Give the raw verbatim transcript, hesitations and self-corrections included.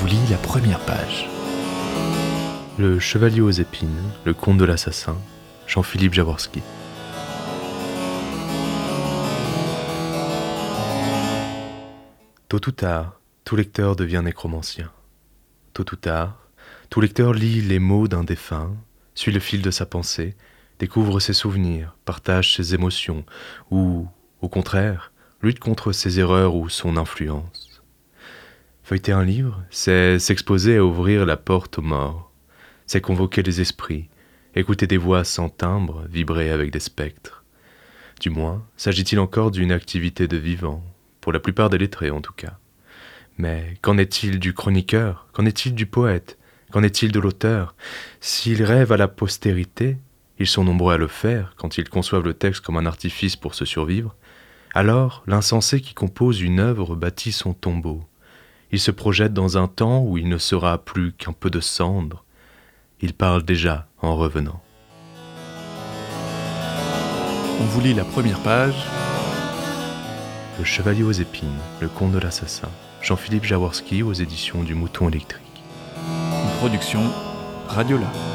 vous lit la première page. Le Chevalier aux épines, le Conte de l'assassin, Jean-Philippe Jaworski. Tôt ou tard, tout lecteur devient nécromancien. Tôt ou tard, tout lecteur lit les mots d'un défunt, suit le fil de sa pensée, découvre ses souvenirs, partage ses émotions, ou, au contraire, lutte contre ses erreurs ou son influence. Feuilleter un livre, c'est s'exposer à ouvrir la porte aux morts, c'est convoquer les esprits, écouter des voix sans timbre, vibrer avec des spectres. Du moins, s'agit-il encore d'une activité de vivant, pour la plupart des lettrés en tout cas. Mais qu'en est-il du chroniqueur? Qu'en est-il du poète? Qu'en est-il de l'auteur? S'ils rêvent à la postérité, ils sont nombreux à le faire quand ils conçoivent le texte comme un artifice pour se survivre, alors l'insensé qui compose une œuvre bâtit son tombeau. Il se projette dans un temps où il ne sera plus qu'un peu de cendre. Il parle déjà en revenant. On vous lit la première page. Le Chevalier aux épines, le Conte de l'assassin, Jean-Philippe Jaworski aux éditions du Mouton électrique. Une production Radiola.